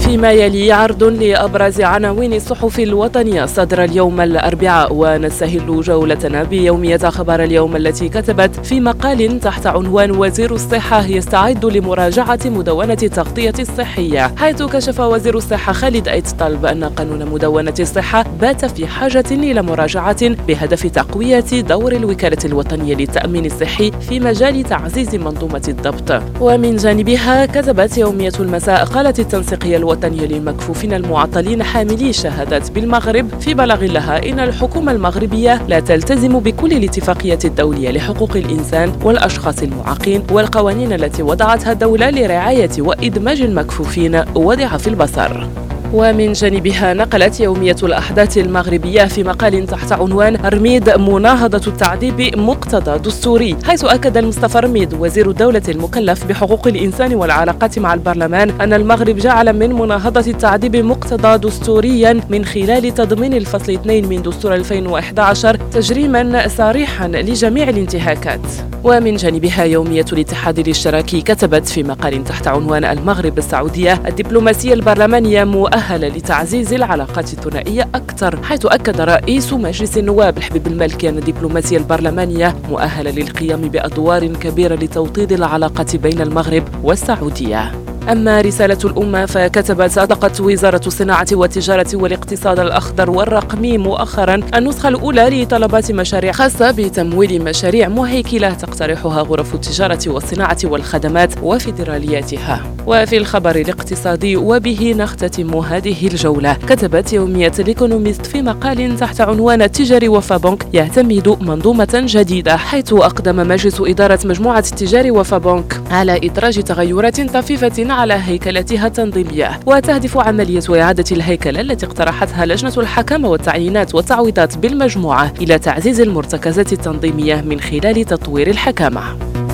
فيما يلي عرض لأبرز عناوين الصحف الوطنية صدر اليوم الأربعاء، ونستهل جولتنا بيومية خبر اليوم التي كتبت في مقال تحت عنوان وزير الصحة يستعد لمراجعة مدونة التغطية الصحية، حيث كشف وزير الصحة خالد أيت طلب أن قانون مدونة الصحة بات في حاجة إلى مراجعة بهدف تقوية دور الوكالة الوطنية للتأمين الصحي في مجال تعزيز منظومة الضبط. ومن جانبها كتبت يومية المساء قالت التنسيقية الوطنية للمكفوفين المعطلين حاملي شهادات بالمغرب في بلاغ لها إن الحكومة المغربية لا تلتزم بكل الاتفاقيات الدولية لحقوق الإنسان والأشخاص المعاقين والقوانين التي وضعتها الدولة لرعاية وإدماج المكفوفين وضعاف البصر. ومن جانبها نقلت يومية الأحداث المغربية في مقال تحت عنوان رميد مناهضة التعذيب مقتضى دستوري، حيث أكد مصطفى رميد وزير الدولة المكلف بحقوق الإنسان والعلاقات مع البرلمان أن المغرب جعل من مناهضة التعذيب مقتضى دستوريا من خلال تضمين الفصل 2 من دستور 2011 تجريما صريحا لجميع الانتهاكات. ومن جانبها يومية الاتحاد الاشتراكي كتبت في مقال تحت عنوان المغرب السعودية الدبلوماسية البرلمانية مؤهلة لتعزيز العلاقات الثنائية أكثر، حيث أكد رئيس مجلس النواب الحبيب المالكي أن الدبلوماسية البرلمانية مؤهلة للقيام بأدوار كبيرة لتوطيد العلاقات بين المغرب والسعودية. أما رسالة الأمة فكتبت أطلقت وزارة الصناعة والتجارة والاقتصاد الأخضر والرقمي مؤخرا النسخة الأولى لطلبات مشاريع خاصة بتمويل مشاريع مهيكلة تقترحها غرف التجارة والصناعة والخدمات وفيدرالياتها. وفي الخبر الاقتصادي وبه نختتم هذه الجولة، كتبت يومية الإيكونوميست في مقال تحت عنوان التجاري وفا بنك يعتمد منظومة جديدة، حيث أقدم مجلس إدارة مجموعة التجاري وفا بنك على إدراج تغيرات طفيفة على هيكلتها التنظيمية، وتهدف عملية إعادة الهيكلة التي اقترحتها لجنة الحكامة والتعيينات والتعويضات بالمجموعة إلى تعزيز المرتكزات التنظيمية من خلال تطوير الحكامة.